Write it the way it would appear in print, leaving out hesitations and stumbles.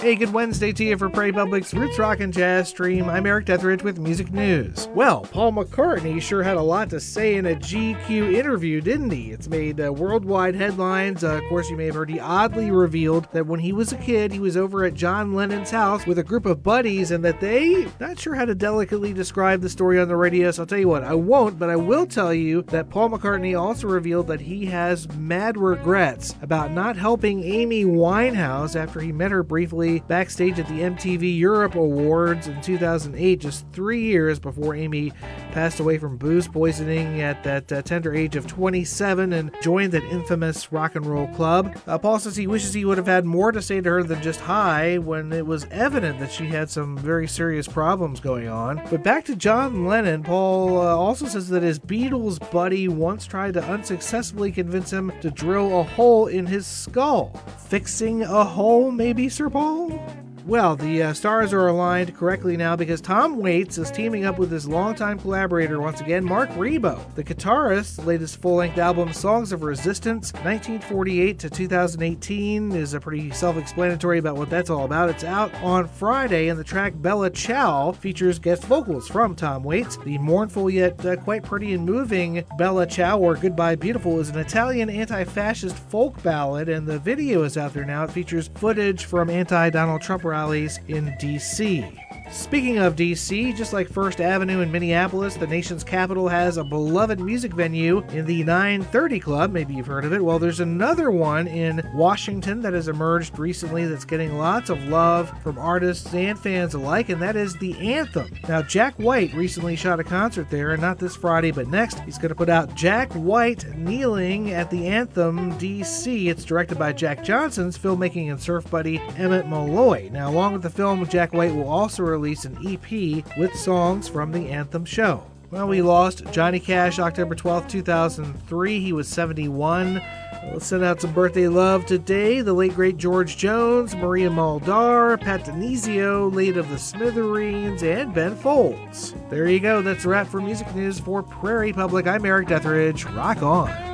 Hey, good Wednesday to you for Prairie Public's Roots Rock and Jazz stream. I'm Eric Detheridge with Music News. Well, Paul McCartney sure had a lot to say in a GQ interview, didn't he? It's made worldwide headlines. Of course, you may have heard he oddly revealed that when he was a kid, he was over at John Lennon's house with a group of buddies and that they, not sure how to delicately describe the story on the radio, so I'll tell you what, I won't, but I will tell you that Paul McCartney also revealed that he has mad regrets about not helping Amy Winehouse after he met her briefly backstage at the MTV Europe Awards in 2008, just 3 years before Amy passed away from booze poisoning at that tender age of 27 and joined that infamous rock and roll club. Paul says he wishes he would have had more to say to her than just hi when it was evident that she had some very serious problems going on. But back to John Lennon, Paul also says that his Beatles buddy once tried to unsuccessfully convince him to drill a hole in his skull. Fixing a hole, maybe, Sir Paul? Well, the stars are aligned correctly now because Tom Waits is teaming up with his longtime collaborator once again, Mark Ribot. The guitarist's latest full-length album, Songs of Resistance, 1948 to 2018, is pretty self-explanatory about what that's all about. It's out on Friday, and the track Bella Ciao features guest vocals from Tom Waits. The mournful yet quite pretty and moving Bella Ciao, or Goodbye Beautiful, is an Italian anti-fascist folk ballad, and the video is out there now. It features footage from anti-Donald Trump rallies in D.C. Speaking of D.C., just like First Avenue in Minneapolis, the nation's capital has a beloved music venue in the 930 Club. Maybe you've heard of it. Well, there's another one in Washington that has emerged recently that's getting lots of love from artists and fans alike, and that is the Anthem. Now, Jack White recently shot a concert there, and not this Friday, but next, he's going to put out Jack White Kneeling at the Anthem D.C. It's directed by Jack Johnson's filmmaking and surf buddy Emmett Malloy. Now, along with the film, Jack White will also release an EP with songs from the Anthem show. Well, we lost Johnny Cash October 12th, 2003. He was 71. Let's send out some birthday love today. The late, great George Jones, Maria Muldaur, Pat Denizio, late of the Smithereens, and Ben Folds. There you go. That's a wrap for Music News for Prairie Public. I'm Eric Detheridge. Rock on.